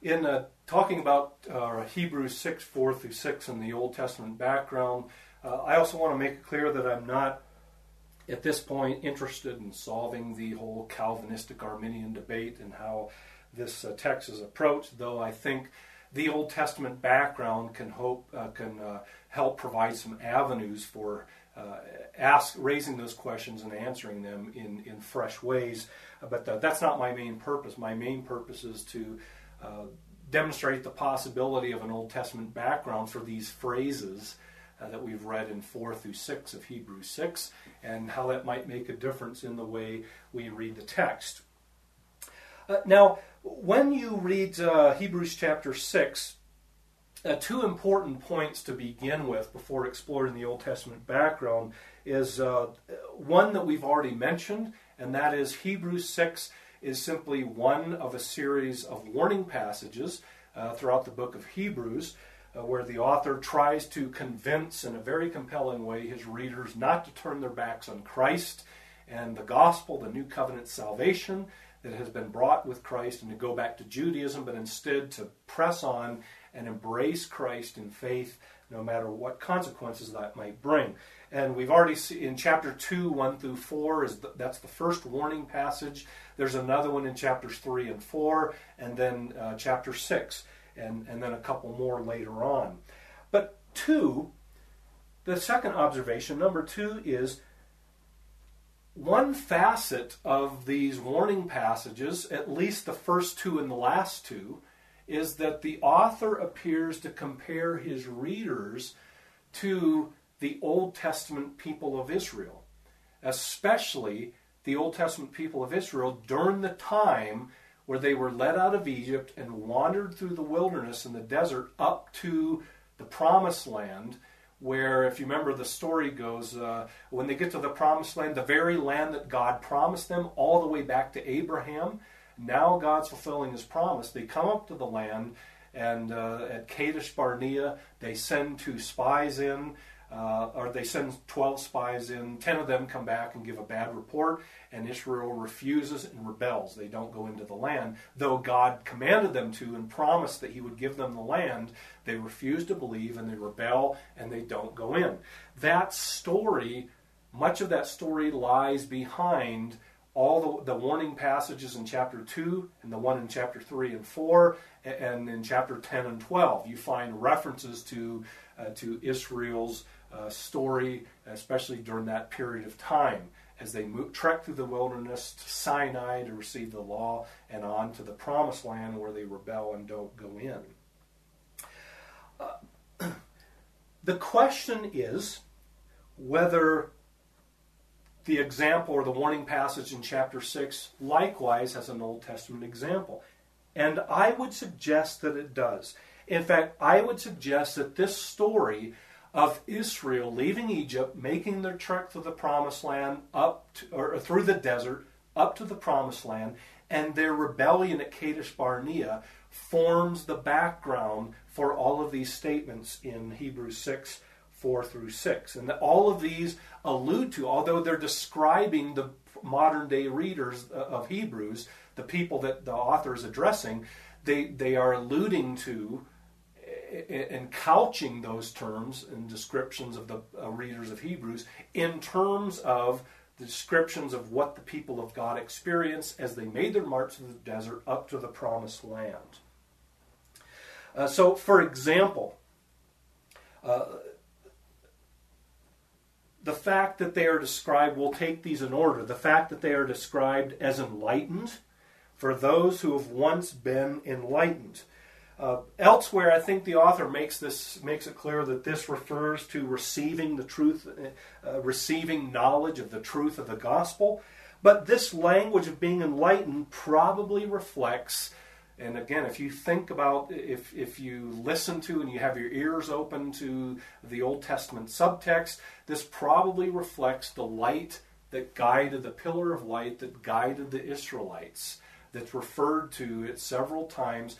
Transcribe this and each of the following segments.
In talking about Hebrews 6, 4 through 6 in the Old Testament background, I also want to make it clear that I'm not, at this point, interested in solving the whole Calvinistic Arminian debate and how this text is approached, though I think the Old Testament background can help provide some avenues for raising those questions and answering them in fresh ways. But that's not my main purpose. My main purpose is to demonstrate the possibility of an Old Testament background for these phrases that we've read in 4 through 6 of Hebrews 6, and how that might make a difference in the way we read the text. Now, when you read Hebrews chapter 6, two important points to begin with before exploring the Old Testament background is one that we've already mentioned, and that is Hebrews 6 is simply one of a series of warning passages throughout the book of Hebrews, where the author tries to convince in a very compelling way his readers not to turn their backs on Christ and the gospel, the new covenant salvation that has been brought with Christ, and to go back to Judaism, but instead to press on and embrace Christ in faith, no matter what consequences that might bring. And we've already seen in chapter 2, 1 through 4, that's the first warning passage. There's another one in chapters 3 and 4, and then chapter 6, and then a couple more later on. But the second observation, number 2, is one facet of these warning passages, at least the first 2 and the last 2, is that the author appears to compare his readers to the Old Testament people of Israel, especially the Old Testament people of Israel during the time where they were led out of Egypt and wandered through the wilderness and the desert up to the Promised Land, where, if you remember, the story goes, when they get to the Promised Land, the very land that God promised them all the way back to Abraham, now God's fulfilling his promise. They come up to the land, and at Kadesh Barnea, they send 2 spies in, or they send 12 spies in. 10 of them come back and give a bad report, and Israel refuses and rebels. They don't go into the land, though God commanded them to and promised that he would give them the land. They refuse to believe, and they rebel, and they don't go in. That story, much of that story lies behind all the warning passages in chapter 2 and the one in chapter 3 and 4, and in chapter 10 and 12. You find references to Israel's story, especially during that period of time, as they trek through the wilderness to Sinai to receive the law, and on to the Promised Land where they rebel and don't go in. The question is whether the example or the warning passage in chapter 6 likewise has an Old Testament example. And I would suggest that it does. In fact, I would suggest that this story of Israel leaving Egypt, making their trek through the Promised Land, or through the desert, up to the Promised Land, and their rebellion at Kadesh Barnea forms the background for all of these statements in Hebrews 6, 4 through 6. And that all of these allude to, although they're describing the modern day readers of Hebrews, the people that the author is addressing, they are alluding to and couching those terms and descriptions of the readers of Hebrews in terms of the descriptions of what the people of God experienced as they made their march through the desert up to the Promised Land. So, for example, the fact that they are described, we'll take these in order, the fact that they are described as enlightened for those who have once been enlightened. Elsewhere, I think the author makes it clear that this refers to receiving the truth, receiving knowledge of the truth of the gospel. But this language of being enlightened probably reflects, and again, if you think about, if you listen to and you have your ears open to the Old Testament subtext, this probably reflects the light that guided, the pillar of light that guided the Israelites, that's referred to it several times.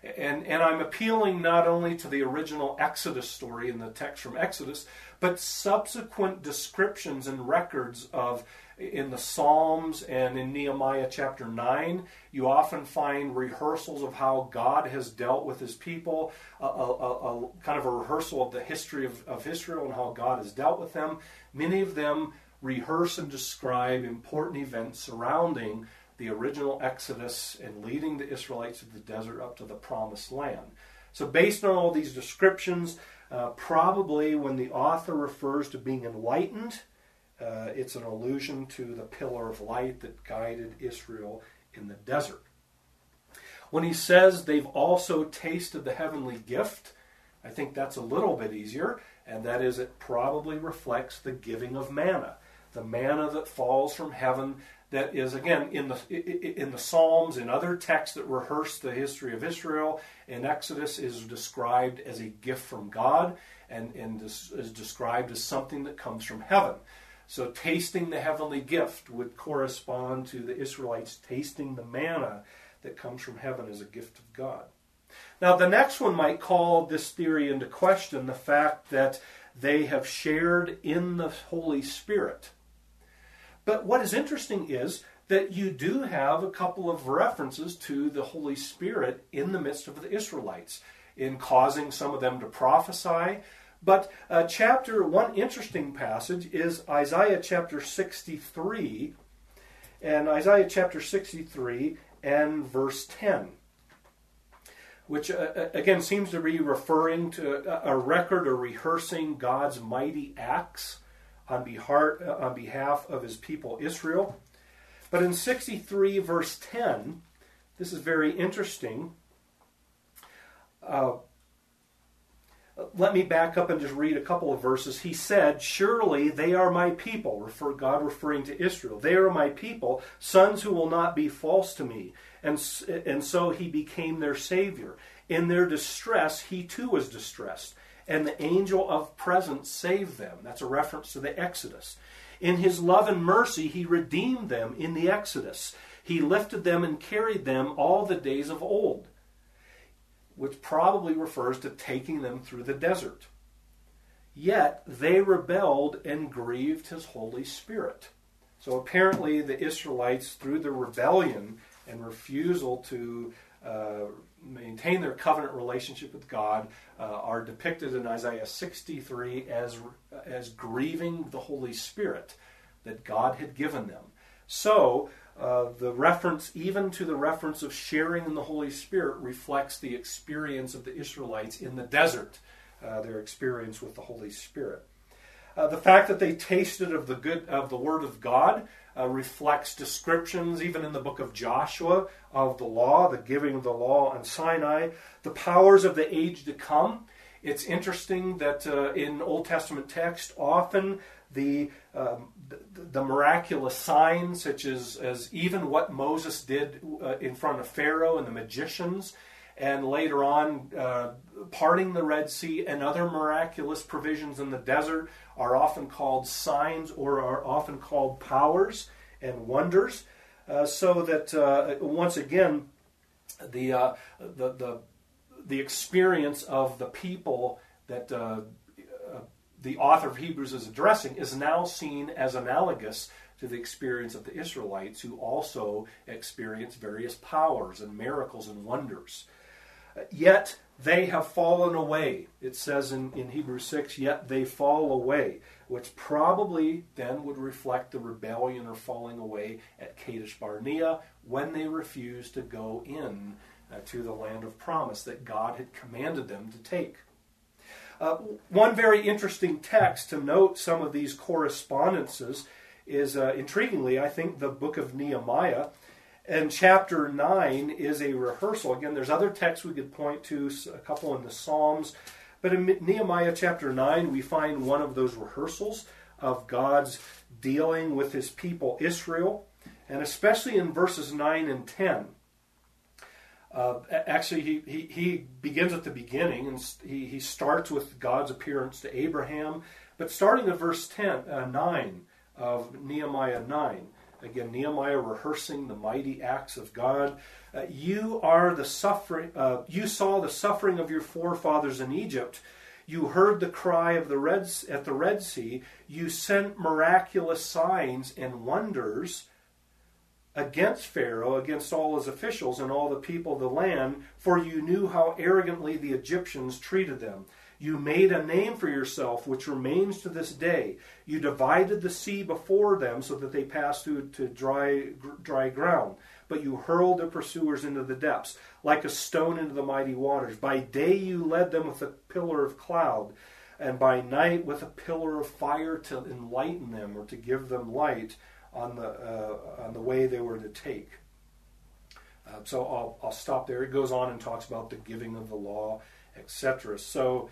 And I'm appealing not only to the original Exodus story in the text from Exodus, but subsequent descriptions and records of, in the Psalms and in Nehemiah chapter 9, you often find rehearsals of how God has dealt with his people, a kind of a rehearsal of the history of Israel and how God has dealt with them. Many of them rehearse and describe important events surrounding the original Exodus and leading the Israelites to the desert up to the promised land. So based on all these descriptions, probably when the author refers to being enlightened, it's an allusion to the pillar of light that guided Israel in the desert. When he says they've also tasted the heavenly gift, I think that's a little bit easier, and that is it probably reflects the giving of manna. The manna that falls from heaven, that is, again, in the Psalms, in other texts that rehearse the history of Israel, in Exodus is described as a gift from God, and is described as something that comes from heaven. So tasting the heavenly gift would correspond to the Israelites tasting the manna that comes from heaven as a gift of God. Now the next one might call this theory into question, the fact that they have shared in the Holy Spirit. But what is interesting is that you do have a couple of references to the Holy Spirit in the midst of the Israelites, in causing some of them to prophesy. But one interesting passage is Isaiah chapter 63, and Isaiah chapter 63 and verse 10, which again seems to be referring to a record or rehearsing God's mighty acts on behalf of his people Israel. But in 63 verse 10, this is very interesting. Let me back up and just read a couple of verses. He said, "Surely they are my people," God referring to Israel. "They are my people, sons who will not be false to me." And so he became their Savior. In their distress, he too was distressed. And the angel of presence saved them. That's a reference to the Exodus. In his love and mercy, he redeemed them in the Exodus. He lifted them and carried them all the days of old, which probably refers to taking them through the desert. Yet they rebelled and grieved his Holy Spirit. So apparently the Israelites, through their rebellion and refusal to maintain their covenant relationship with God, are depicted in Isaiah 63 as grieving the Holy Spirit that God had given them. So the reference, even to the reference of sharing in the Holy Spirit, reflects the experience of the Israelites in the desert, their experience with the Holy Spirit. The fact that they tasted of the Word of God reflects descriptions, even in the book of Joshua, of the law, the giving of the law on Sinai, the powers of the age to come. It's interesting that in Old Testament text, often the miraculous signs, such as even what Moses did in front of Pharaoh and the magicians, and later on parting the Red Sea and other miraculous provisions in the desert, are often called signs or are often called powers and wonders. So that once again, the experience of the people that the author of Hebrews is addressing is now seen as analogous to the experience of the Israelites, who also experienced various powers and miracles and wonders. Yet they have fallen away. It says in Hebrews 6, yet they fall away, which probably then would reflect the rebellion or falling away at Kadesh Barnea when they refused to go in to the land of promise that God had commanded them to take. One very interesting text to note some of these correspondences is, intriguingly, I think, the book of Nehemiah. And chapter 9 is a rehearsal. Again, there's other texts we could point to, a couple in the Psalms. But in Nehemiah chapter 9, we find one of those rehearsals of God's dealing with his people Israel. And especially in verses 9 and 10. Actually, he begins at the beginning, and he starts with God's appearance to Abraham. But starting at verse 9 of Nehemiah 9, Again, Nehemiah rehearsing the mighty acts of God. You are the suffering. You saw the suffering of your forefathers in Egypt. You heard the cry of at the Red Sea. You sent miraculous signs and wonders against Pharaoh, against all his officials and all the people of the land, for you knew how arrogantly the Egyptians treated them. You made a name for yourself, which remains to this day. You divided the sea before them so that they passed through to dry ground. But you hurled their pursuers into the depths, like a stone into the mighty waters. By day you led them with a pillar of cloud, and by night with a pillar of fire to enlighten them, or to give them light on the way they were to take. So I'll stop there. It goes on and talks about the giving of the law, etc. So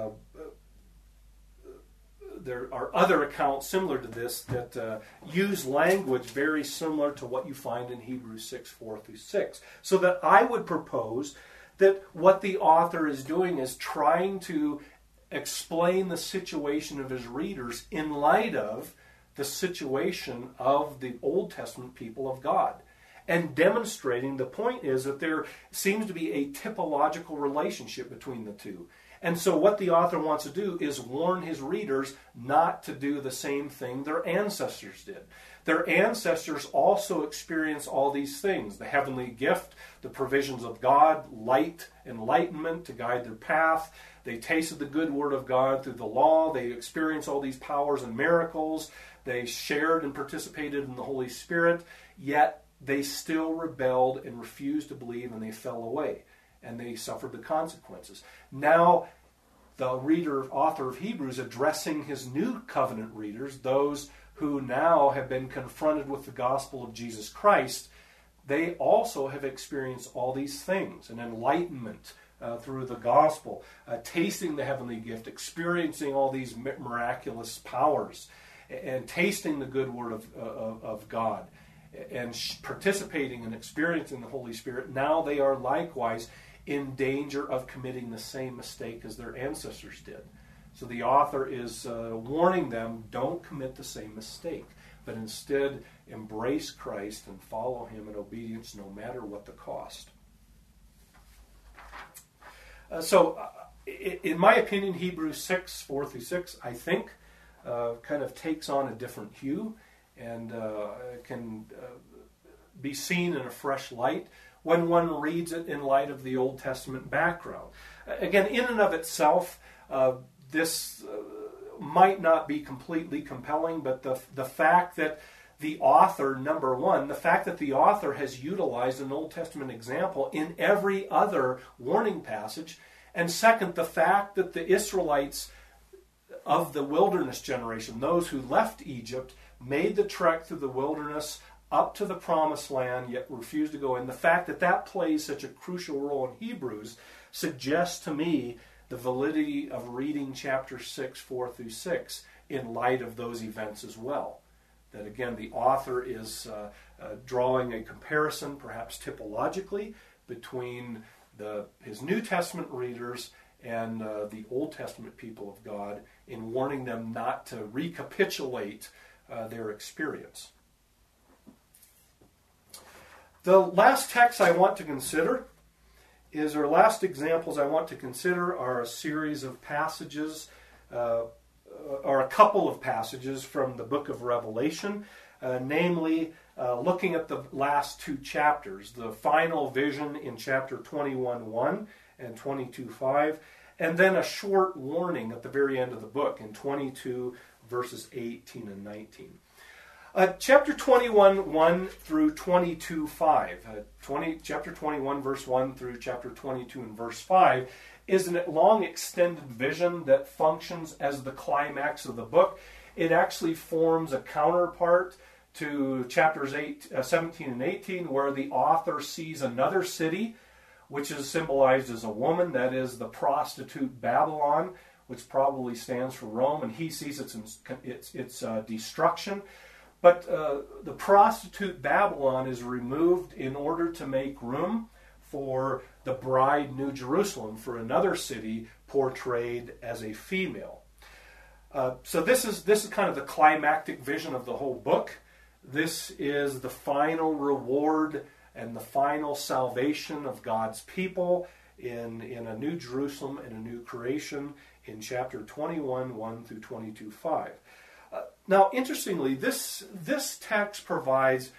there are other accounts similar to this that use language very similar to what you find in Hebrews 6, 4 through 6. So that I would propose that what the author is doing is trying to explain the situation of his readers in light of the situation of the Old Testament people of God. And demonstrating, the point is that there seems to be a typological relationship between the two. And so what the author wants to do is warn his readers not to do the same thing their ancestors did. Their ancestors also experienced all these things: the heavenly gift, the provisions of God, light, enlightenment to guide their path. They tasted the good word of God through the law. They experienced all these powers and miracles. They shared and participated in the Holy Spirit, yet they still rebelled and refused to believe, and they fell away, and they suffered the consequences. Now, the author of Hebrews, addressing his new covenant readers, those who now have been confronted with the gospel of Jesus Christ, they also have experienced all these things, an enlightenment through the gospel, tasting the heavenly gift, experiencing all these miraculous powers, and tasting the good word of God, and participating and experiencing the Holy Spirit. Now they are likewise in danger of committing the same mistake as their ancestors did. So the author is warning them, don't commit the same mistake, but instead embrace Christ and follow him in obedience no matter what the cost. In my opinion, Hebrews 6, 4 through 6, I think, kind of takes on a different hue and can be seen in a fresh light when one reads it in light of the Old Testament background. Again, in and of itself, this might not be completely compelling, but the fact that the author, number one, the fact that the author has utilized an Old Testament example in every other warning passage, and second, the fact that the Israelites of the wilderness generation, those who left Egypt, made the trek through the wilderness up to the promised land, yet refused to go in. The fact that that plays such a crucial role in Hebrews suggests to me the validity of reading chapter 6, 4 through 6 in light of those events as well. That again, the author is drawing a comparison, perhaps typologically, between his New Testament readers and the Old Testament people of God, in warning them not to recapitulate their experience. The last text I want to consider last examples I want to consider are a series of passages, or a couple of passages from the book of Revelation, namely looking at the last two chapters, the final vision in chapter 21:1 and 22:5, and then a short warning at the very end of the book in 22 verses 18 and 19. Chapter 21:1 through 22:5, chapter 21 verse 1 through chapter 22 and verse 5 is a long extended vision that functions as the climax of the book. It actually forms a counterpart to chapters 17 and 18, where the author sees another city, which is symbolized as a woman, that is the prostitute Babylon, which probably stands for Rome, and he sees its destruction. But the prostitute Babylon is removed in order to make room for the bride New Jerusalem, for another city portrayed as a female. So this is kind of the climactic vision of the whole book. This is the final reward and the final salvation of God's people in a new Jerusalem and a new creation in chapter 21, 1 through 22, 5. Now, interestingly, this text provides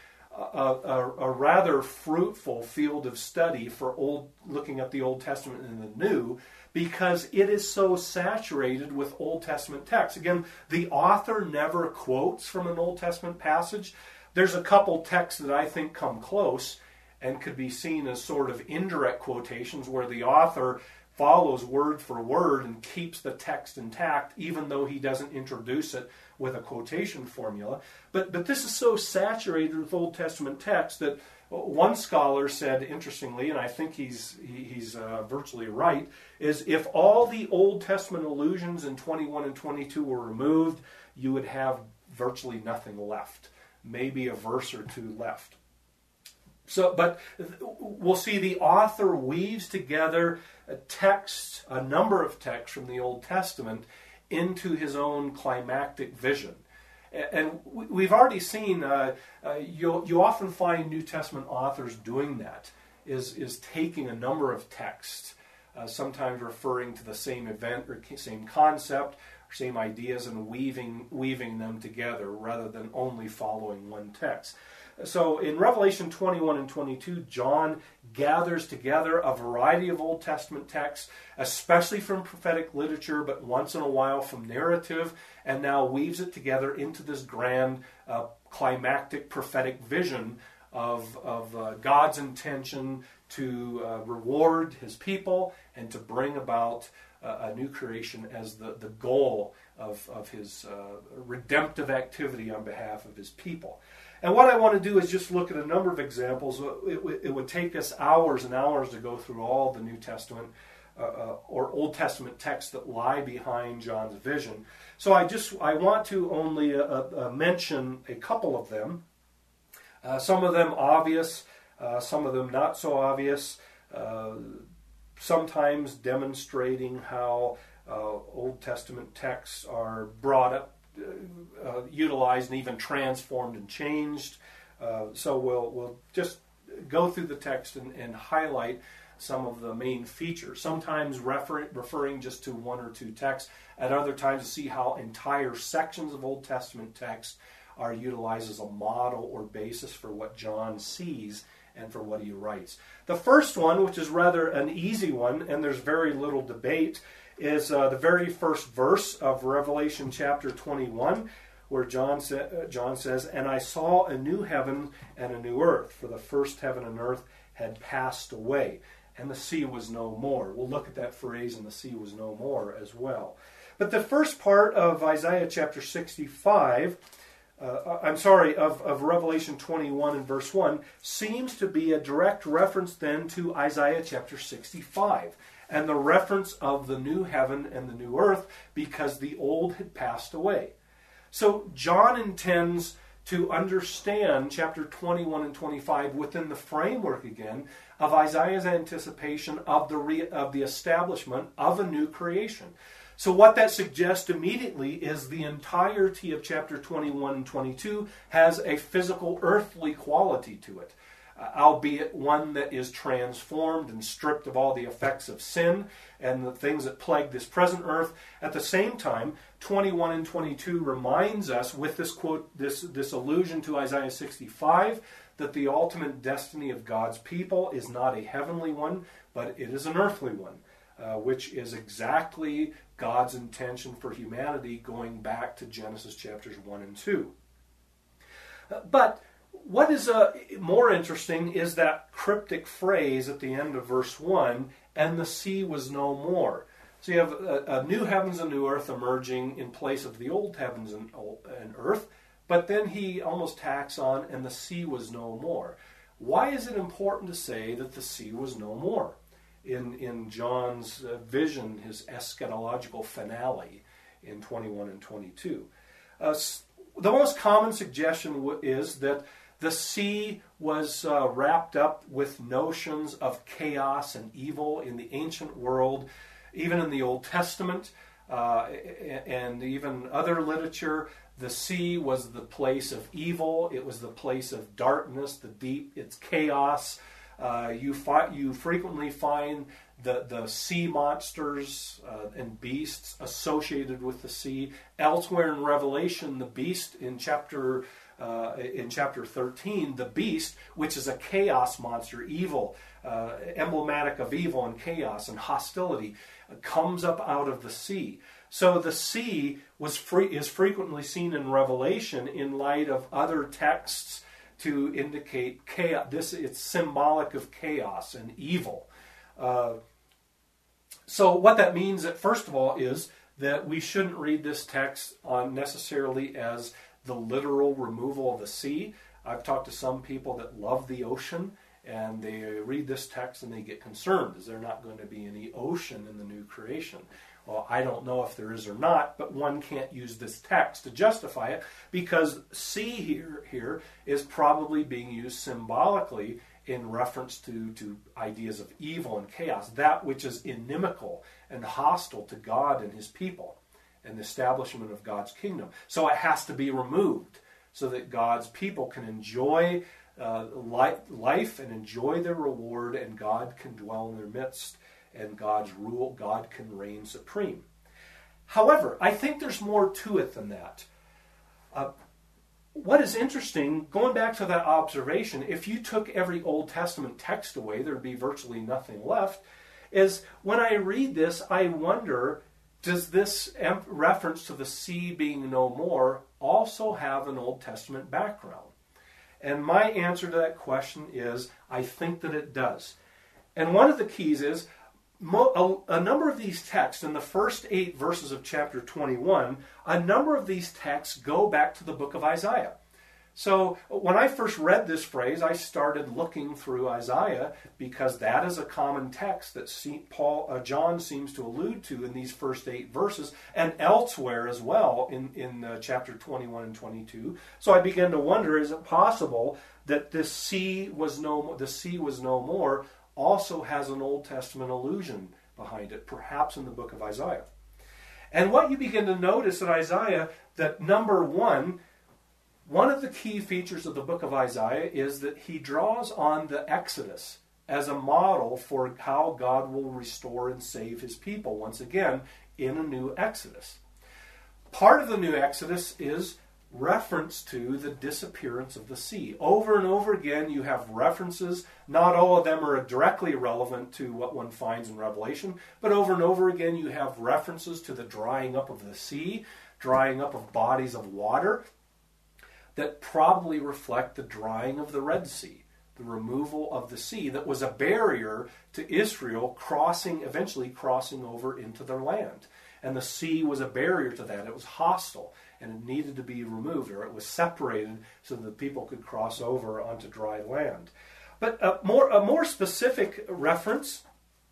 a rather fruitful field of study for looking at the Old Testament and the New, because it is so saturated with Old Testament texts. Again, the author never quotes from an Old Testament passage. There's a couple texts that I think come close and could be seen as sort of indirect quotations where the author follows word for word and keeps the text intact, even though he doesn't introduce it with a quotation formula. But this is so saturated with Old Testament text that one scholar said, interestingly, and I think he's virtually right, is if all the Old Testament allusions in 21 and 22 were removed, you would have virtually nothing left. Maybe a verse or two left. But we'll see the author weaves together a number of texts from the Old Testament into his own climactic vision. And we've already seen, you often find New Testament authors doing that, is taking a number of texts, sometimes referring to the same event or same concept, or same ideas, and weaving them together rather than only following one text. So in Revelation 21 and 22, John gathers together a variety of Old Testament texts, especially from prophetic literature, but once in a while from narrative, and now weaves it together into this grand climactic prophetic vision of God's intention to reward his people and to bring about a new creation as the goal of his redemptive activity on behalf of his people. And what I want to do is just look at a number of examples. It would take us hours and hours to go through all the New Testament or Old Testament texts that lie behind John's vision. So I want to only mention a couple of them. Some of them obvious, some of them not so obvious, sometimes demonstrating how Old Testament texts are brought up, utilized, and even transformed and changed. So we'll just go through the text and highlight some of the main features, sometimes referring just to one or two texts, at other times to see how entire sections of Old Testament text are utilized as a model or basis for what John sees and for what he writes. The first one, which is rather an easy one, and there's very little debate, is the very first verse of Revelation chapter 21, where John says, "And I saw a new heaven and a new earth, for the first heaven and earth had passed away, and the sea was no more." We'll look at that phrase, "and the sea was no more," as well. But the first part of Isaiah chapter 65, of Revelation 21 and verse 1, seems to be a direct reference then to Isaiah chapter 65. And the reference of the new heaven and the new earth, because the old had passed away. So John intends to understand chapter 21 and 25 within the framework again of Isaiah's anticipation of the establishment of a new creation. So what that suggests immediately is the entirety of chapter 21 and 22 has a physical earthly quality to it. Albeit one that is transformed and stripped of all the effects of sin and the things that plague this present earth. At the same time, 21 and 22 reminds us, with this quote, this allusion to Isaiah 65, that the ultimate destiny of God's people is not a heavenly one, but it is an earthly one, which is exactly God's intention for humanity going back to Genesis chapters 1 and 2. But what is more interesting is that cryptic phrase at the end of verse 1, "and the sea was no more." So you have a new heavens and new earth emerging in place of the old heavens and earth, but then he almost tacks on, "and the sea was no more." Why is it important to say that the sea was no more in John's vision, his eschatological finale in 21 and 22? The most common suggestion is that the sea was wrapped up with notions of chaos and evil in the ancient world, even in the Old Testament and even other literature. The sea was the place of evil. It was the place of darkness, the deep. It's chaos. You frequently find the sea monsters and beasts associated with the sea. Elsewhere in Revelation, the beast in chapter 13, the beast, which is a chaos monster, evil, emblematic of evil and chaos and hostility, comes up out of the sea. So the sea is frequently seen in Revelation in light of other texts to indicate chaos. It's symbolic of chaos and evil. So what that means, first of all, is that we shouldn't read this text necessarily as the literal removal of the sea. I've talked to some people that love the ocean, and they read this text and they get concerned. Is there not going to be any ocean in the new creation? Well, I don't know if there is or not, but one can't use this text to justify it, because sea here is probably being used symbolically in reference to ideas of evil and chaos, that which is inimical and hostile to God and his people and the establishment of God's kingdom. So it has to be removed so that God's people can enjoy life and enjoy their reward, and God can dwell in their midst, and God's rule, God can reign supreme. However, I think there's more to it than that. What is interesting, going back to that observation, if you took every Old Testament text away, there'd be virtually nothing left, is when I read this, I wonder, does this reference to the sea being no more also have an Old Testament background? And my answer to that question is, I think that it does. And one of the keys is, a number of these texts, in the first 8 verses of chapter 21, a number of these texts go back to the book of Isaiah. So when I first read this phrase, I started looking through Isaiah, because that is a common text that John seems to allude to in these first 8 verses, and elsewhere as well in chapter 21 and 22. So I began to wonder, is it possible that the sea was no more also has an Old Testament allusion behind it, perhaps in the book of Isaiah? And what you begin to notice in Isaiah, that number one of the key features of the book of Isaiah is that he draws on the Exodus as a model for how God will restore and save his people once again in a new Exodus. Part of the new Exodus is reference to the disappearance of the sea. Over and over again you have references. Not all of them are directly relevant to what one finds in Revelation, but over and over again you have references to the drying up of the sea, drying up of bodies of water that probably reflect the drying of the Red Sea, the removal of the sea that was a barrier to Israel eventually crossing over into their land. And the sea was a barrier to that. It was hostile, and it needed to be removed, or it was separated so that people could cross over onto dry land. But a more specific reference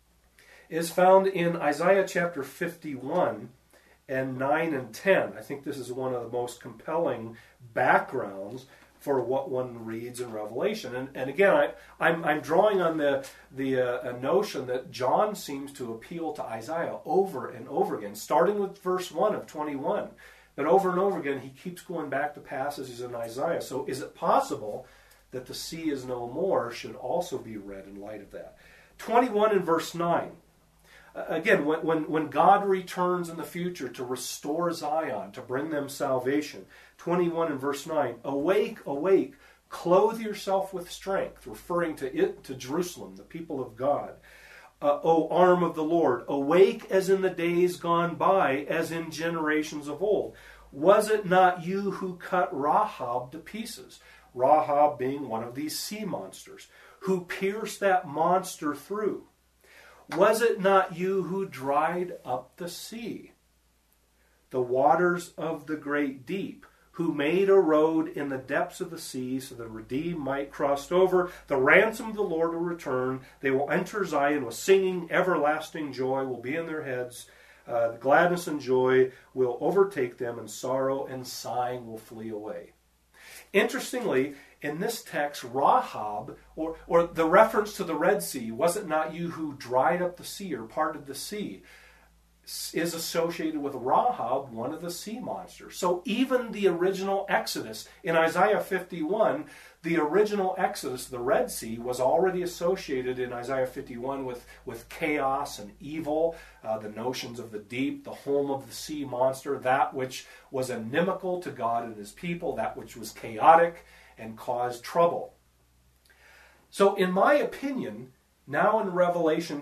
is found in Isaiah chapter 51 and 9 and 10. I think this is one of the most compelling backgrounds for what one reads in Revelation. And again, I'm drawing on the notion that John seems to appeal to Isaiah over and over again, starting with verse 1 of 21. But over and over again, he keeps going back to passages in Isaiah. So is it possible that the sea is no more should also be read in light of that? 21 and verse 9. Again, when God returns in the future to restore Zion, to bring them salvation. 21 and verse 9. Awake, awake, clothe yourself with strength, referring to Jerusalem, the people of God. O arm of the Lord, awake as in the days gone by, as in generations of old. Was it not you who cut Rahab to pieces? Rahab being one of these sea monsters, who pierced that monster through. Was it not you who dried up the sea, the waters of the great deep, who made a road in the depths of the sea so the redeemed might cross over? The ransom of the Lord will return. They will enter Zion with singing. Everlasting joy will be in their heads. The gladness and joy will overtake them, and sorrow and sighing will flee away. Interestingly, in this text, Rahab, or the reference to the Red Sea, was it not you who dried up the sea or parted the sea, is associated with Rahab, one of the sea monsters. So even the original Exodus, in Isaiah 51, the original Exodus, the Red Sea, was already associated in Isaiah 51 with chaos and evil, the notions of the deep, the home of the sea monster, that which was inimical to God and his people, that which was chaotic and caused trouble. So in my opinion, now in Revelation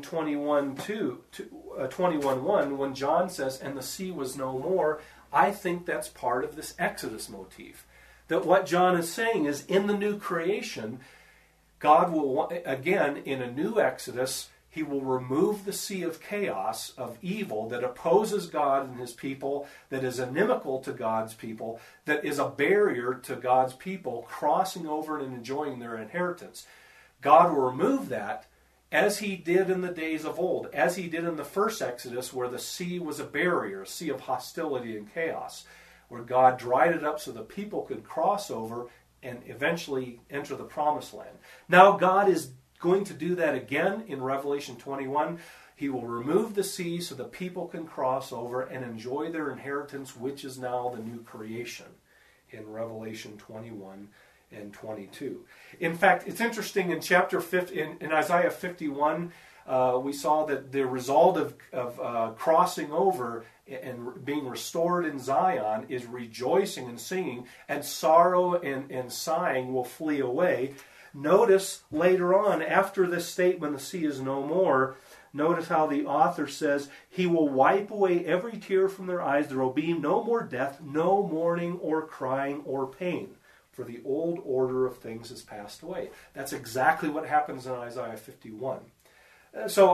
21:1, when John says, and the sea was no more, I think that's part of this Exodus motif. That what John is saying is, in the new creation, God will, again, in a new Exodus, he will remove the sea of chaos, of evil, that opposes God and his people, that is inimical to God's people, that is a barrier to God's people crossing over and enjoying their inheritance. God will remove that, as he did in the days of old, as he did in the first Exodus, where the sea was a barrier, a sea of hostility and chaos, where God dried it up so the people could cross over and eventually enter the promised land. Now God is going to do that again in Revelation 21. He will remove the sea so the people can cross over and enjoy their inheritance, which is now the new creation, in Revelation 21 and 22. In fact, it's interesting, in chapter 50, in Isaiah 51, we saw that the result of crossing over and being restored in Zion is rejoicing and singing, and sorrow and sighing will flee away. Notice later on, after this statement, the sea is no more, notice how the author says, he will wipe away every tear from their eyes. There will be no more death, no mourning or crying or pain, for the old order of things has passed away. That's exactly what happens in Isaiah 51. So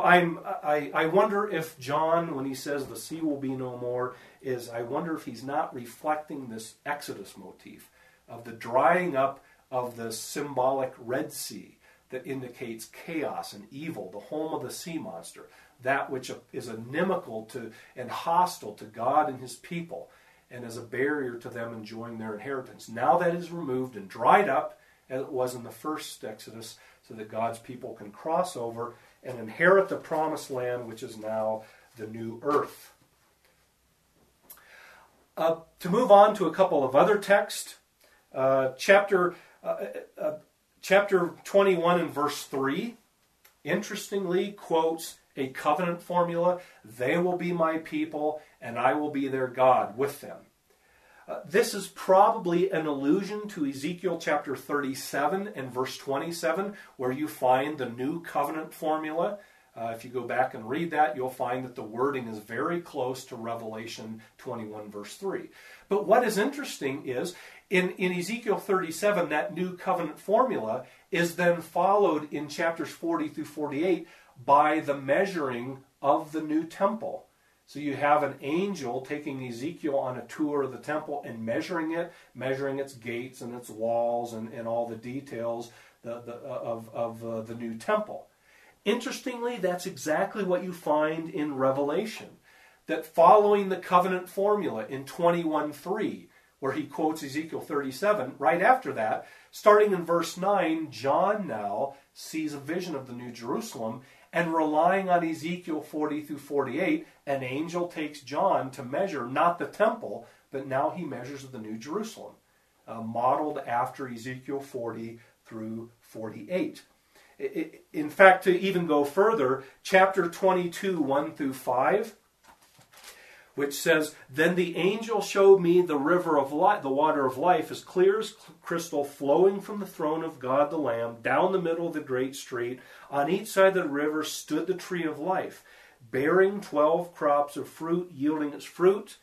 I wonder if John, when he says the sea will be no more, I wonder if he's not reflecting this Exodus motif of the drying up of the symbolic Red Sea that indicates chaos and evil, the home of the sea monster, that which is inimical to and hostile to God and his people, and as a barrier to them enjoying their inheritance. Now that is removed and dried up, as it was in the first Exodus, so that God's people can cross over and inherit the promised land, which is now the new earth. To move on to a couple of other texts, chapter 21 and verse 3, interestingly quotes a covenant formula: they will be my people, and I will be their God with them. This is probably an allusion to Ezekiel chapter 37 and verse 27, where you find the new covenant formula. If you go back and read that, you'll find that the wording is very close to Revelation 21 verse 3. But what is interesting is, in Ezekiel 37, that new covenant formula is then followed in chapters 40 through 48 by the measuring of the new temple. So you have an angel taking Ezekiel on a tour of the temple and measuring its gates and its walls and all the details of the new temple. Interestingly, that's exactly what you find in Revelation. That following the covenant formula in 21:3, where he quotes Ezekiel 37, right after that, starting in verse 9, John now sees a vision of the New Jerusalem, and relying on Ezekiel 40 through 48, an angel takes John to measure not the temple, but now he measures the New Jerusalem, modeled after Ezekiel 40 through 48. In fact, to even go further, chapter 22, 1 through 5, which says, "Then the angel showed me the river of life, the water of life, as clear as crystal, flowing from the throne of God the Lamb, down the middle of the great street. On each side of the river stood the tree of life, bearing 12 crops of fruit, yielding its fruit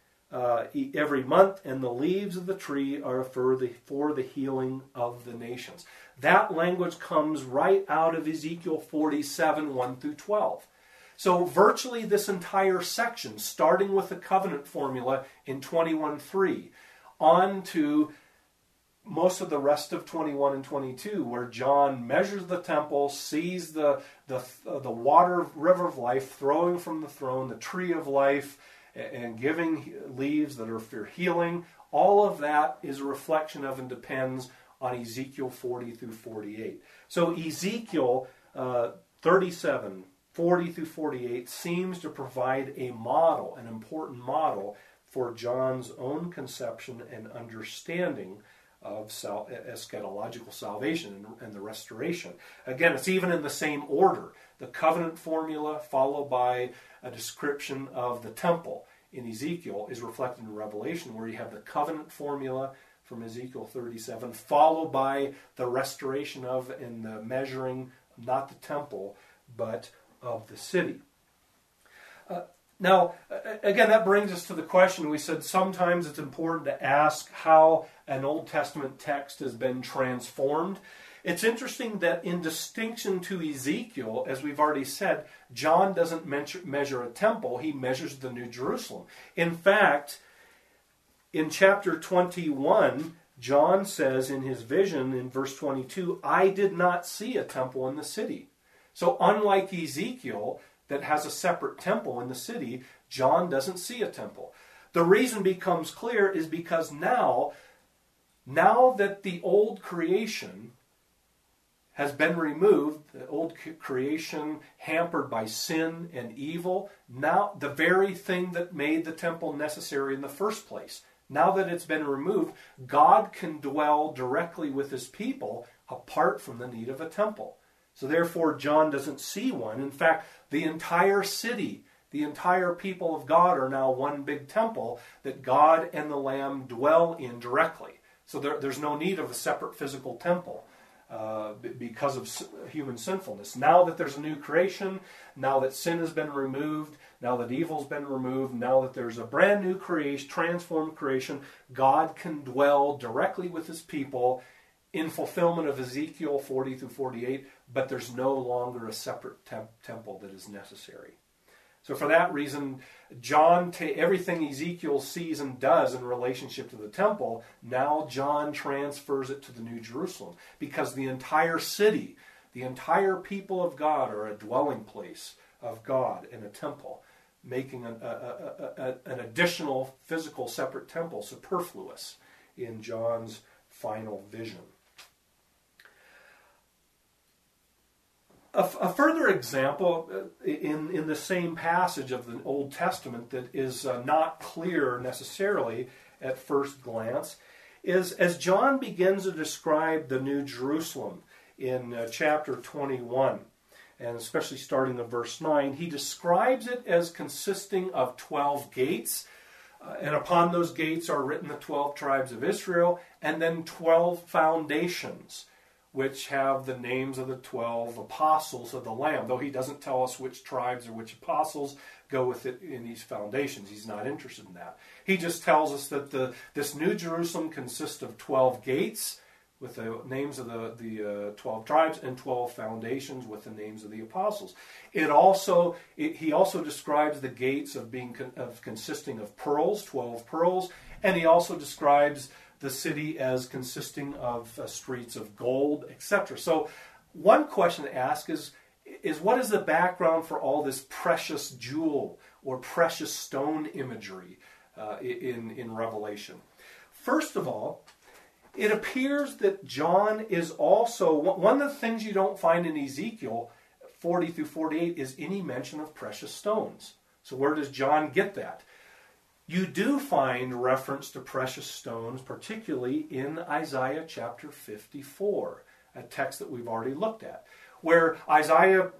every month, and the leaves of the tree are for the healing of the nations." That language comes right out of Ezekiel 47, 1 through 12. So virtually this entire section, starting with the covenant formula in 21:3, on to most of the rest of 21 and 22, where John measures the temple, sees the water river of life flowing from the throne, the tree of life, and giving leaves that are for healing. All of that is a reflection of and depends on Ezekiel 40 through 48. So Ezekiel 37 40 through 48 seems to provide a model, an important model, for John's own conception and understanding of eschatological salvation and the restoration. Again, it's even in the same order. The covenant formula followed by a description of the temple in Ezekiel is reflected in Revelation, where you have the covenant formula from Ezekiel 37, followed by the restoration of and the measuring, not the temple, but of the city. Now, again, that brings us to the question. We said sometimes it's important to ask how an Old Testament text has been transformed. It's interesting that in distinction to Ezekiel, as we've already said, John doesn't measure a temple, he measures the New Jerusalem. In fact, in chapter 21, John says in his vision in verse 22, I did not see a temple in the city. So unlike Ezekiel, that has a separate temple in the city, John doesn't see a temple. The reason becomes clear is because now that the old creation has been removed, the old creation hampered by sin and evil, now the very thing that made the temple necessary in the first place, now that it's been removed, God can dwell directly with his people apart from the need of a temple. So therefore, John doesn't see one. In fact, the entire city, the entire people of God are now one big temple that God and the Lamb dwell in directly. So there's no need of a separate physical temple because of human sinfulness. Now that there's a new creation, now that sin has been removed, now that evil's been removed, now that there's a brand new creation, transformed creation, God can dwell directly with his people in fulfillment of Ezekiel 40 through 48, but there's no longer a separate temple that is necessary. So for that reason, John, everything Ezekiel sees and does in relationship to the temple, now John transfers it to the New Jerusalem, because the entire city, the entire people of God are a dwelling place of God and a temple, making an additional physical separate temple superfluous in John's final vision. A further example in the same passage of the Old Testament that is not clear necessarily at first glance is as John begins to describe the New Jerusalem in chapter 21, and especially starting in verse 9, he describes it as consisting of 12 gates, and upon those gates are written the 12 tribes of Israel, and then 12 foundations, which have the names of the 12 apostles of the Lamb. Though he doesn't tell us which tribes or which apostles go with it in these foundations. He's not interested in that. He just tells us that this New Jerusalem consists of 12 gates with the names of the 12 tribes and 12 foundations with the names of the apostles. He also describes the gates of consisting of pearls, 12 pearls, and he also describes the city as consisting of streets of gold, etc. So one question to ask is what is the background for all this precious jewel or precious stone imagery in Revelation? First of all, it appears that John is also, one of the things you don't find in Ezekiel 40 through 48 is any mention of precious stones. So where does John get that? You do find reference to precious stones, particularly in Isaiah chapter 54, a text that we've already looked at, where Isaiah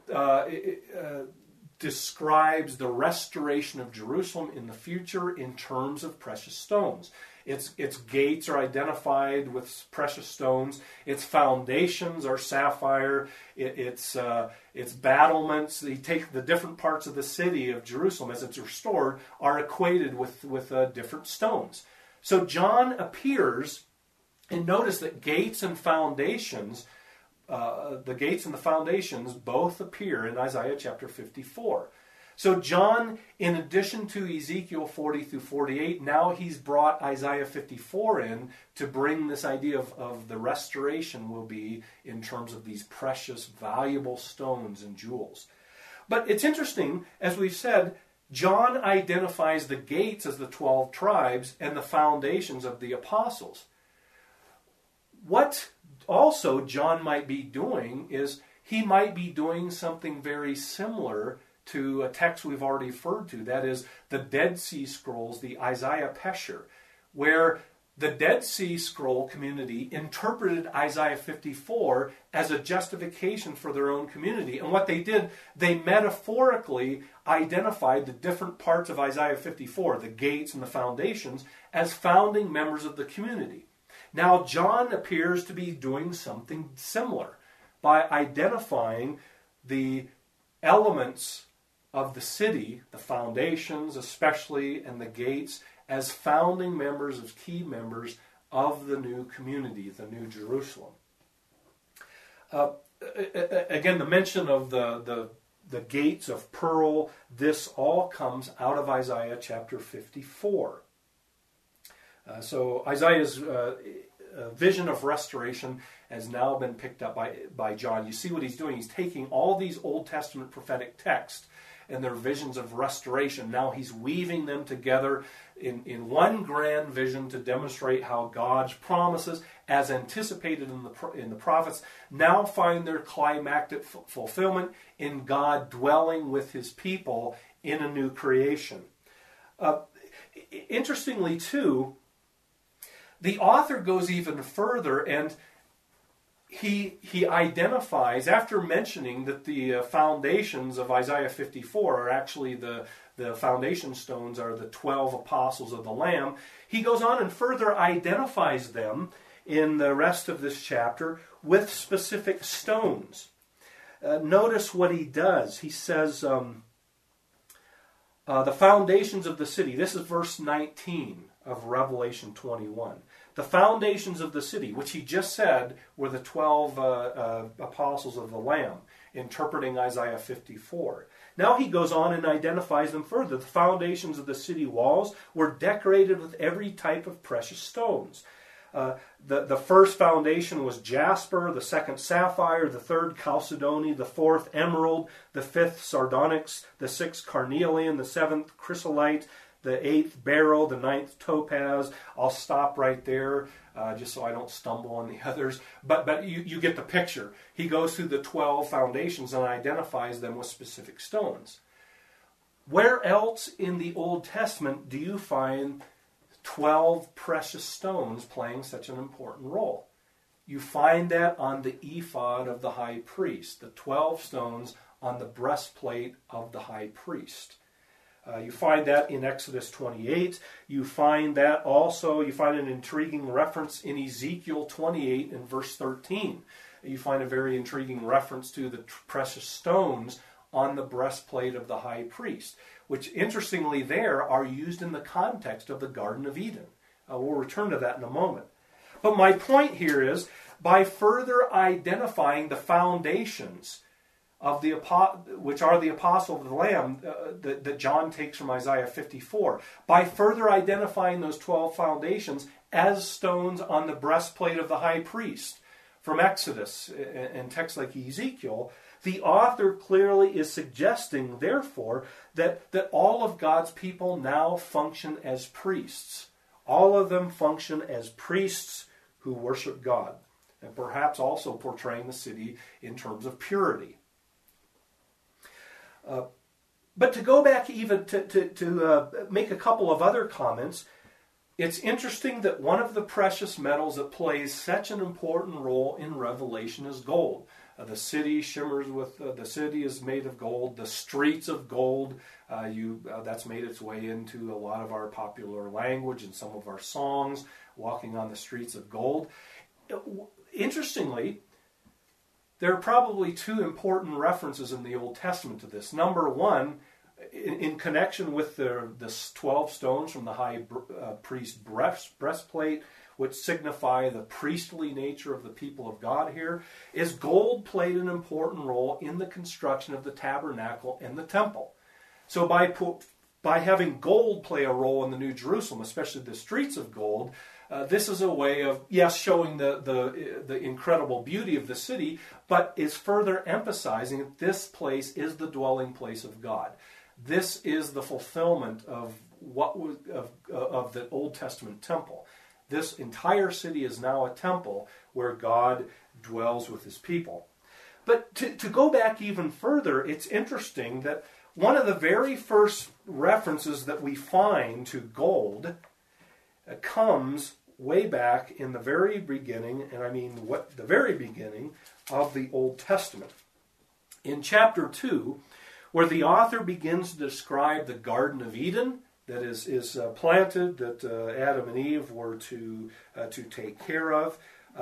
describes the restoration of Jerusalem in the future in terms of precious stones. Its gates are identified with precious stones. Its foundations are sapphire. Its battlements, they take the different parts of the city of Jerusalem as it's restored, are equated with different stones. So John appears, and notice that gates and foundations, the gates and the foundations both appear in Isaiah chapter 54. So John, in addition to Ezekiel 40 through 48, now he's brought Isaiah 54 in to bring this idea of the restoration will be in terms of these precious, valuable stones and jewels. But it's interesting, as we've said, John identifies the gates as the 12 tribes and the foundations of the apostles. What also John might be doing is he might be doing something very similar to a text we've already referred to, that is the Dead Sea Scrolls, the Isaiah Pesher, where the Dead Sea Scroll community interpreted Isaiah 54 as a justification for their own community. And what they did, they metaphorically identified the different parts of Isaiah 54, the gates and the foundations, as founding members of the community. Now, John appears to be doing something similar by identifying the elements of the city, the foundations especially, and the gates, as founding members, as key members of the new community, the New Jerusalem. Again, the mention of the gates of pearl, this all comes out of Isaiah chapter 54. So Isaiah's vision of restoration has now been picked up by John. You see what he's doing? He's taking all these Old Testament prophetic texts and their visions of restoration. Now he's weaving them together in one grand vision to demonstrate how God's promises, as anticipated in the prophets, now find their climactic fulfillment in God dwelling with his people in a new creation. Interestingly, too, the author goes even further, and he identifies, after mentioning that the foundations of Isaiah 54 are actually the foundation stones are the 12 apostles of the Lamb, he goes on and further identifies them in the rest of this chapter with specific stones. Notice what he does. He says, the foundations of the city. This is verse 19 of Revelation 21. The foundations of the city, which he just said were the 12 apostles of the Lamb, interpreting Isaiah 54. Now he goes on and identifies them further. The foundations of the city walls were decorated with every type of precious stones. The first foundation was jasper, the second sapphire, the third chalcedony, the fourth emerald, the fifth sardonyx, the sixth carnelian, the seventh chrysolite, the eighth beryl, the ninth topaz. I'll stop right there just so I don't stumble on the others. But you get the picture. He goes through the 12 foundations and identifies them with specific stones. Where else in the Old Testament do you find 12 precious stones playing such an important role? You find that on the ephod of the high priest, the 12 stones on the breastplate of the high priest. You find that in Exodus 28. You find an intriguing reference in Ezekiel 28 and verse 13. You find a very intriguing reference to the precious stones on the breastplate of the high priest, which interestingly there are used in the context of the Garden of Eden. We'll return to that in a moment. But my point here is, by further identifying the foundations of which are the apostle of the Lamb that John takes from Isaiah 54, by further identifying those 12 foundations as stones on the breastplate of the high priest from Exodus and texts like Ezekiel, the author clearly is suggesting, therefore, that all of God's people now function as priests. All of them function as priests who worship God, and perhaps also portraying the city in terms of purity. But to go back even to make a couple of other comments, it's interesting that one of the precious metals that plays such an important role in Revelation is gold. The city shimmers with, the city is made of gold, the streets of gold, that's made its way into a lot of our popular language and some of our songs, walking on the streets of gold. Interestingly, there are probably two important references in the Old Testament to this. Number one, in connection with the 12 stones from the high priest breastplate, which signify the priestly nature of the people of God here, is gold played an important role in the construction of the tabernacle and the temple. So by having gold play a role in the New Jerusalem, especially the streets of gold, this is a way of, yes, showing the incredible beauty of the city, but is further emphasizing that this place is the dwelling place of God. This is the fulfillment of of the Old Testament temple. This entire city is now a temple where God dwells with his people. But to go back even further, it's interesting that one of the very first references that we find to gold comes way back in the very beginning, and I mean the very beginning of the Old Testament. In chapter 2, where the author begins to describe the Garden of Eden that is planted, that Adam and Eve were to take care of.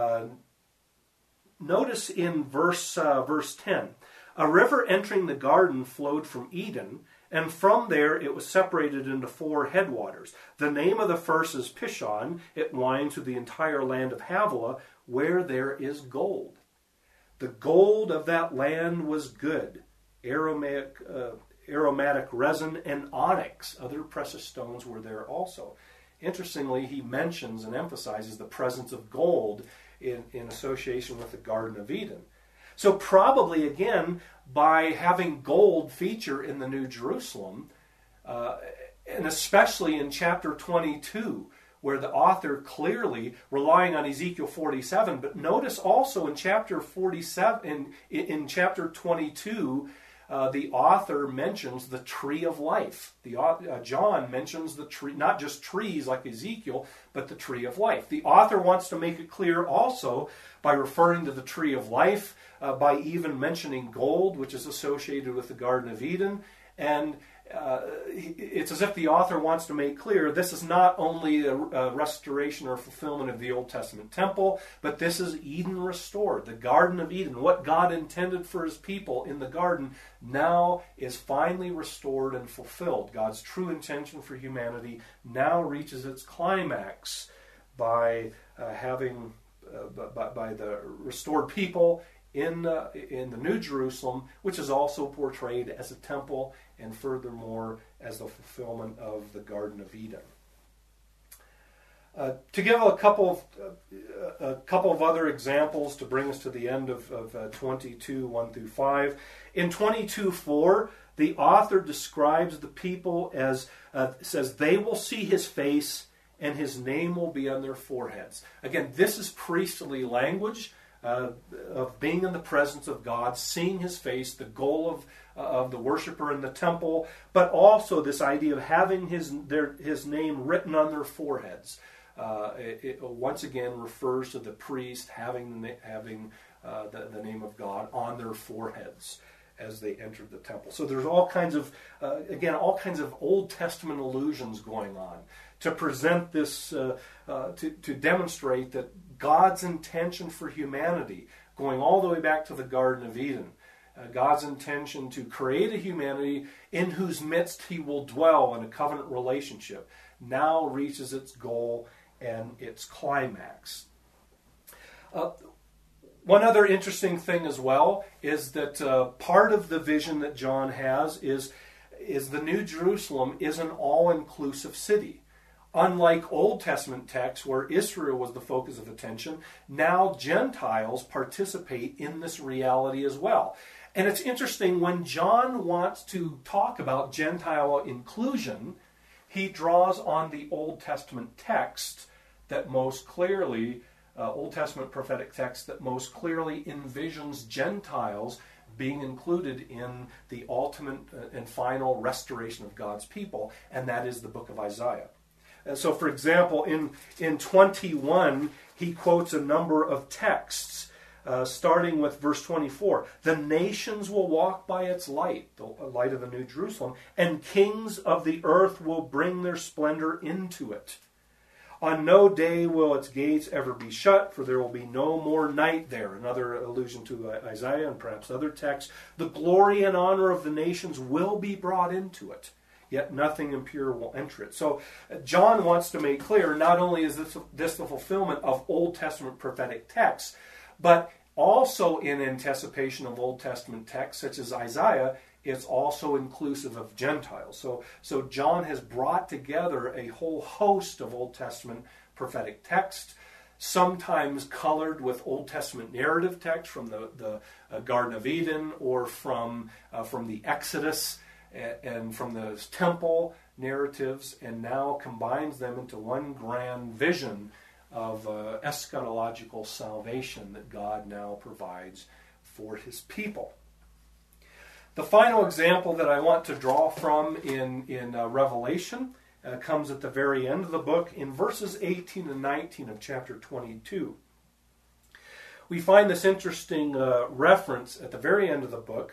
Notice in verse 10, a river entering the garden flowed from Eden, and from there it was separated into 4 headwaters. The name of the first is Pishon. It winds through the entire land of Havilah, where there is gold. The gold of that land was good, aromatic resin, and onyx. Other precious stones were there also. Interestingly, he mentions and emphasizes the presence of gold in association with the Garden of Eden. So probably, again, by having gold feature in the New Jerusalem, and especially in chapter 22, where the author clearly, relying on Ezekiel 47, but notice also in chapter 47, in chapter 22, the author mentions the tree of life. John mentions the tree, not just trees like Ezekiel, but the tree of life. The author wants to make it clear also by referring to the tree of life, by even mentioning gold, which is associated with the Garden of Eden. And it's as if the author wants to make clear this is not only a restoration or fulfillment of the Old Testament temple, but this is Eden restored. The Garden of Eden, what God intended for his people in the garden, now is finally restored and fulfilled. God's true intention for humanity now reaches its climax by having by the restored people in the New Jerusalem, which is also portrayed as a temple and furthermore as the fulfillment of the Garden of Eden. To give a couple of other examples to bring us to the end of 22, 1 through 5. In 22:4, the author describes the people as, says, they will see his face and his name will be on their foreheads. Again, this is priestly language of being in the presence of God, seeing his face, the goal of the worshiper in the temple, but also this idea of having his name written on their foreheads. It once again refers to the priest having the name of God on their foreheads as they entered the temple. So there's all kinds of Old Testament allusions going on to present this, to demonstrate that God's intention for humanity, going all the way back to the Garden of Eden, God's intention to create a humanity in whose midst he will dwell in a covenant relationship, now reaches its goal and its climax. One other interesting thing as well is that part of the vision that John has is the New Jerusalem is an all-inclusive city. Unlike Old Testament texts where Israel was the focus of attention, now Gentiles participate in this reality as well. And it's interesting, when John wants to talk about Gentile inclusion, he draws on the Old Testament text that most clearly, Old Testament prophetic text that most clearly envisions Gentiles being included in the ultimate and final restoration of God's people, and that is the book of Isaiah. So, for example, in 21, he quotes a number of texts, starting with verse 24. The nations will walk by its light, the light of the New Jerusalem, and kings of the earth will bring their splendor into it. On no day will its gates ever be shut, for there will be no more night there. Another allusion to Isaiah and perhaps other texts. The glory and honor of the nations will be brought into it, yet nothing impure will enter it. So John wants to make clear, not only is this the fulfillment of Old Testament prophetic texts, but also in anticipation of Old Testament texts such as Isaiah, it's also inclusive of Gentiles. So John has brought together a whole host of Old Testament prophetic texts, sometimes colored with Old Testament narrative texts from the Garden of Eden or from the Exodus and from the temple narratives, and now combines them into one grand vision of eschatological salvation that God now provides for his people. The final example that I want to draw from in Revelation comes at the very end of the book in verses 18 and 19 of chapter 22. We find this interesting reference at the very end of the book.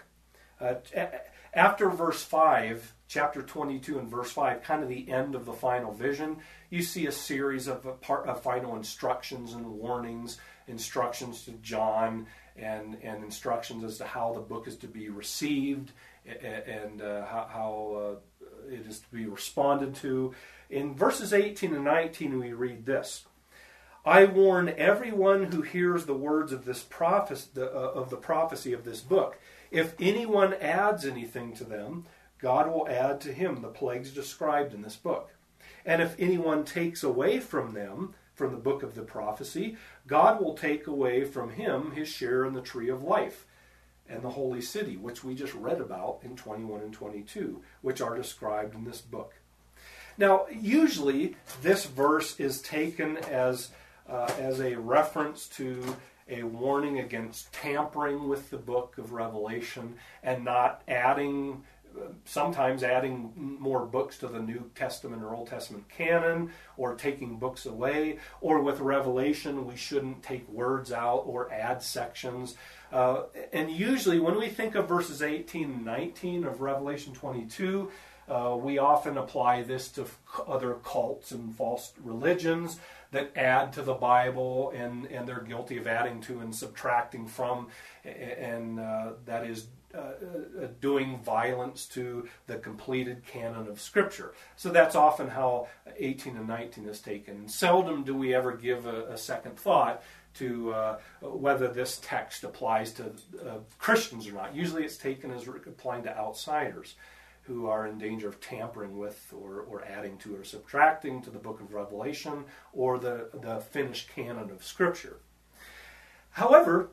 After verse 5, chapter 22 and verse 5, kind of the end of the final vision, you see a series of final instructions and warnings, instructions to John, and instructions as to how the book is to be received and how it is to be responded to. In verses 18 and 19, we read this: I warn everyone who hears the words of this of the prophecy of this book. If anyone adds anything to them, God will add to him the plagues described in this book. And if anyone takes away from them, from the book of the prophecy, God will take away from him his share in the tree of life and the holy city, which we just read about in 21 and 22, which are described in this book. Now, usually this verse is taken as a reference to a warning against tampering with the book of Revelation and not sometimes adding more books to the New Testament or Old Testament canon, or taking books away, or with Revelation we shouldn't take words out or add sections. And usually when we think of verses 18 and 19 of Revelation 22, we often apply this to other cults and false religions that add to the Bible, and they're guilty of adding to and subtracting from, and that is doing violence to the completed canon of Scripture. So that's often how 18 and 19 is taken. Seldom do we ever give a second thought to whether this text applies to Christians or not. Usually it's taken as applying to outsiders who are in danger of tampering with or adding to or subtracting to the book of Revelation or the finished canon of Scripture. However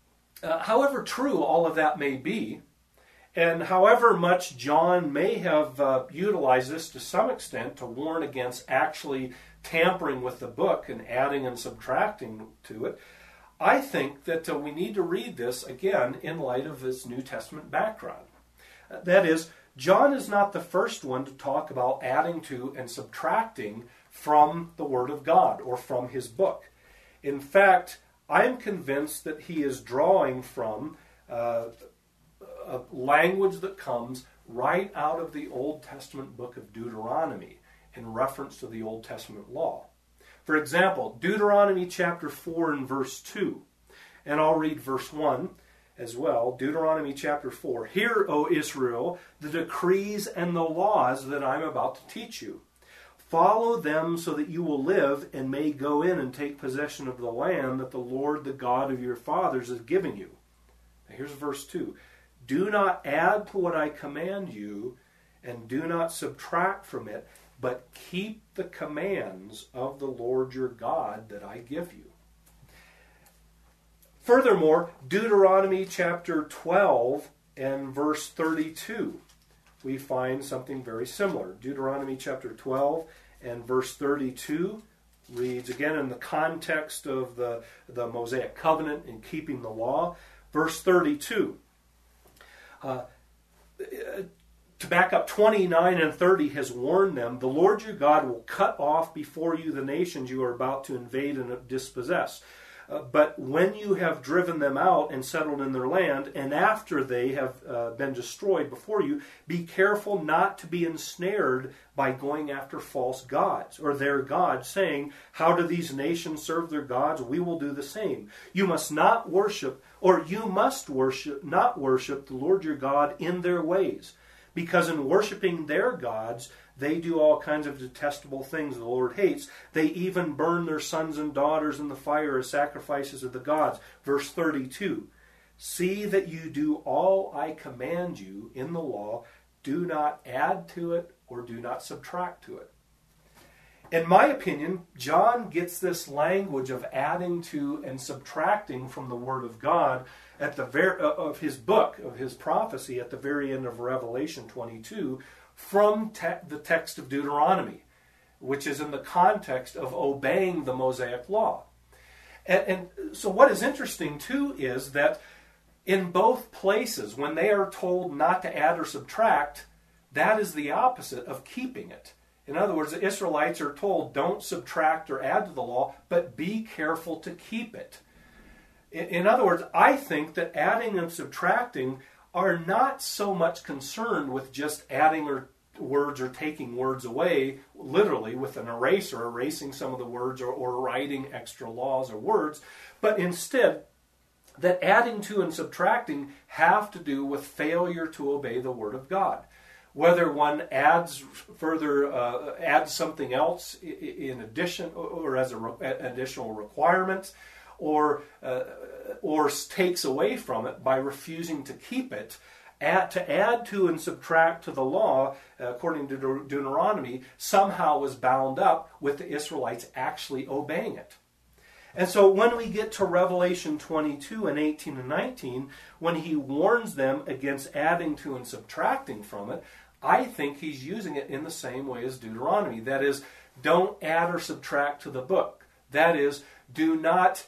true all of that may be, and however much John may have utilized this to some extent to warn against actually tampering with the book and adding and subtracting to it, I think that we need to read this again in light of his New Testament background. That is, John is not the first one to talk about adding to and subtracting from the Word of God or from his book. In fact, I am convinced that he is drawing from a language that comes right out of the Old Testament book of Deuteronomy in reference to the Old Testament law. For example, Deuteronomy chapter 4 and verse 2, and I'll read verse 1 as well. Deuteronomy chapter 4. Hear, O Israel, the decrees and the laws that I'm about to teach you. Follow them so that you will live and may go in and take possession of the land that the Lord, the God of your fathers, is giving you. Now here's verse 2. Do not add to what I command you, and do not subtract from it, but keep the commands of the Lord your God that I give you. Furthermore, Deuteronomy chapter 12 and verse 32, we find something very similar. Deuteronomy chapter 12 and verse 32 reads, again in the context of the Mosaic covenant and keeping the law, verse 32. To back up, 29 and 30 has warned them, the Lord your God will cut off before you the nations you are about to invade and dispossess. But when you have driven them out and settled in their land, and after they have been destroyed before you, be careful not to be ensnared by going after false gods, or their gods, saying, how do these nations serve their gods? We will do the same. You must not worship the Lord your God in their ways, because in worshiping their gods, they do all kinds of detestable things the Lord hates. They even burn their sons and daughters in the fire as sacrifices of the gods. Verse 32. See that you do all I command you in the law. Do not add to it or do not subtract to it. In my opinion, John gets this language of adding to and subtracting from the Word of God at the of his book, of his prophecy at the very end of Revelation 22, from the text of Deuteronomy, which is in the context of obeying the Mosaic law. And so what is interesting too is that in both places, when they are told not to add or subtract, that is the opposite of keeping it. In other words, the Israelites are told, don't subtract or add to the law, but be careful to keep it. In other words, I think that adding and subtracting are not so much concerned with just adding words or taking words away, literally with an eraser, erasing some of the words or writing extra laws or words, but instead that adding to and subtracting have to do with failure to obey the Word of God. Whether one adds something else in addition or as an additional requirement, or takes away from it by refusing to keep it, to add to and subtract to the law, according to Deuteronomy, somehow was bound up with the Israelites actually obeying it. And so when we get to Revelation 22 and 18 and 19, when he warns them against adding to and subtracting from it, I think he's using it in the same way as Deuteronomy. That is, don't add or subtract to the book. That is, do not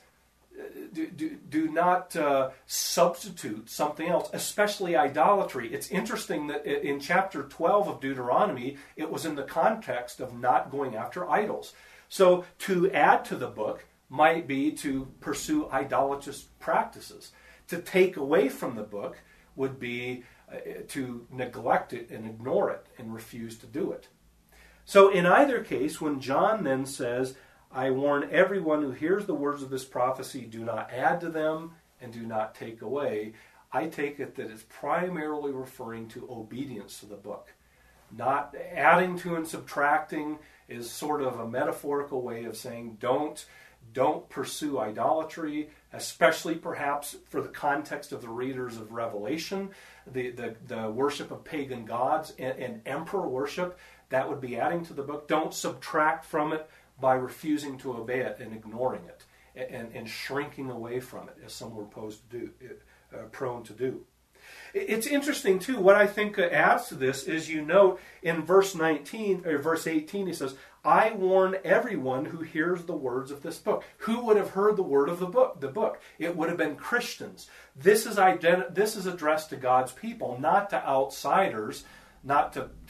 substitute something else, especially idolatry. It's interesting that in chapter 12 of Deuteronomy, it was in the context of not going after idols. So to add to the book might be to pursue idolatrous practices. To take away from the book would be to neglect it and ignore it and refuse to do it. So in either case, when John then says, I warn everyone who hears the words of this prophecy, do not add to them and do not take away, I take it that it's primarily referring to obedience to the book. Not adding to and subtracting is sort of a metaphorical way of saying don't pursue idolatry, especially perhaps for the context of the readers of Revelation, the worship of pagan gods and emperor worship. That would be adding to the book. Don't subtract from it by refusing to obey it and ignoring it and shrinking away from it, as some were prone to do. It's interesting, too, what I think adds to this is, you note in verse 18, he says, I warn everyone who hears the words of this book. Who would have heard the word of the book? It would have been Christians. This is addressed to God's people, not to outsiders, not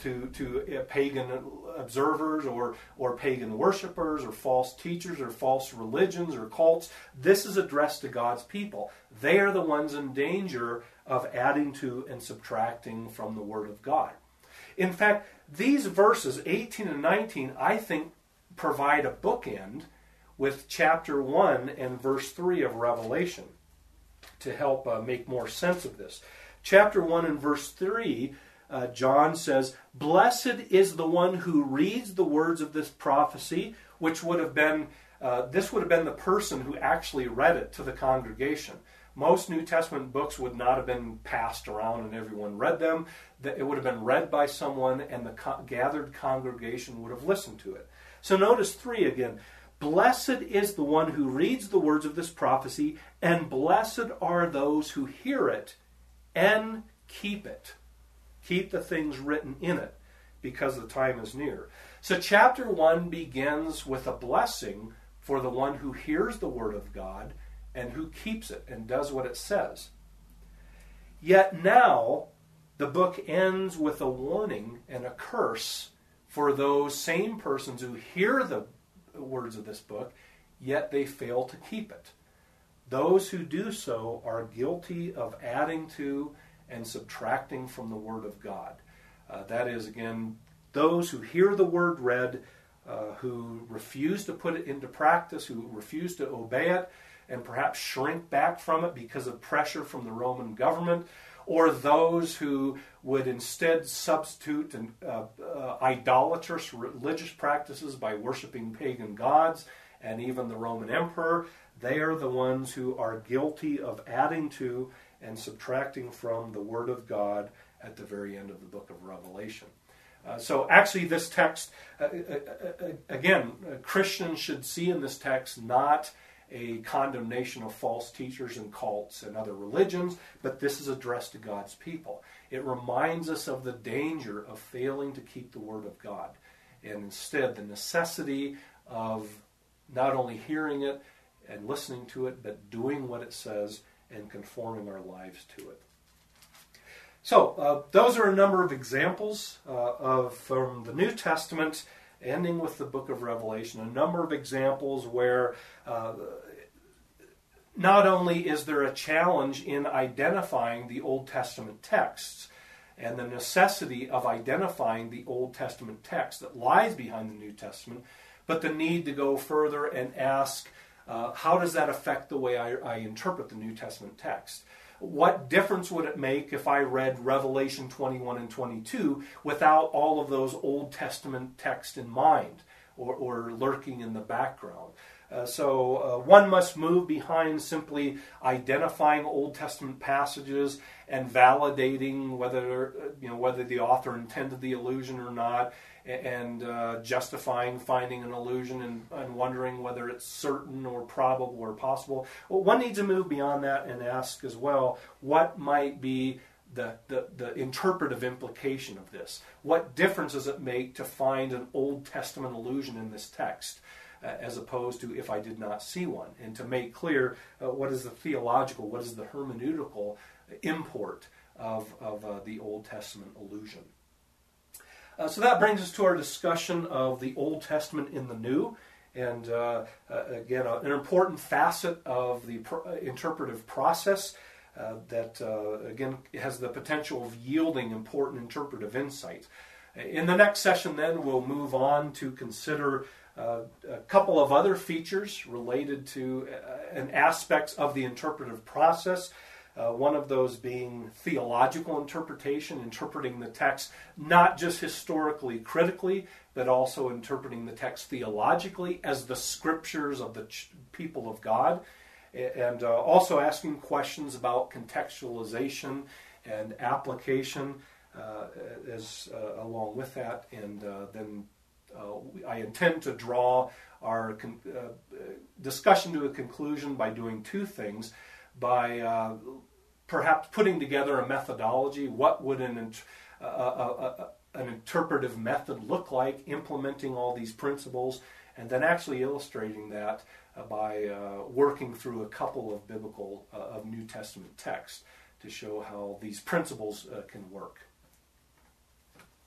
to pagan observers or pagan worshipers or false teachers or false religions or cults. This is addressed to God's people. They are the ones in danger of adding to and subtracting from the Word of God. In fact, these verses, 18 and 19, I think provide a bookend with chapter 1 and verse 3 of Revelation to help make more sense of this. Chapter 1 and verse 3, John says, Blessed is the one who reads the words of this prophecy, which would have been, this would have been the person who actually read it to the congregation. Most New Testament books would not have been passed around and everyone read them. It would have been read by someone and the gathered congregation would have listened to it. So notice 3 again. Blessed is the one who reads the words of this prophecy, and blessed are those who hear it and keep it. Keep the things written in it, because the time is near. So chapter 1 begins with a blessing for the one who hears the word of God and who keeps it and does what it says. Yet now, the book ends with a warning and a curse for those same persons who hear the words of this book, yet they fail to keep it. Those who do so are guilty of adding to and subtracting from the Word of God. That is, again, those who hear the Word read, who refuse to put it into practice, who refuse to obey it, and perhaps shrink back from it because of pressure from the Roman government, or those who would instead substitute idolatrous religious practices by worshiping pagan gods and even the Roman emperor. They are the ones who are guilty of adding to and subtracting from the Word of God at the very end of the book of Revelation. So actually this text, again, Christians should see in this text not a condemnation of false teachers and cults and other religions, but this is addressed to God's people. It reminds us of the danger of failing to keep the Word of God, and instead the necessity of not only hearing it and listening to it, but doing what it says and conforming our lives to it. So those are a number of examples from the New Testament, ending with the book of Revelation, a number of examples where not only is there a challenge in identifying the Old Testament texts and the necessity of identifying the Old Testament text that lies behind the New Testament, but the need to go further and ask, how does that affect the way I interpret the New Testament text? What difference would it make if I read Revelation 21 and 22 without all of those Old Testament texts in mind or lurking in the background? So one must move behind simply identifying Old Testament passages and validating whether the author intended the allusion or not, and justifying finding an allusion and wondering whether it's certain or probable or possible. Well, one needs to move beyond that and ask as well, what might be the interpretive implication of this? What difference does it make to find an Old Testament allusion in this text, as opposed to if I did not see one? And to make clear what is the theological, what is the hermeneutical import of the Old Testament allusion. So that brings us to our discussion of the Old Testament in the New. And again, an important facet of the interpretive process that, again, has the potential of yielding important interpretive insight. In the next session, then, we'll move on to consider a couple of other features related to and aspects of the interpretive process. One of those being theological interpretation, interpreting the text not just historically critically, but also interpreting the text theologically as the scriptures of the people of God, and also asking questions about contextualization and application along with that. And then I intend to draw our discussion to a conclusion by doing two things. By perhaps putting together a methodology. What would an interpretive method look like, implementing all these principles, and then actually illustrating that by working through a couple of biblical, of New Testament texts to show how these principles can work.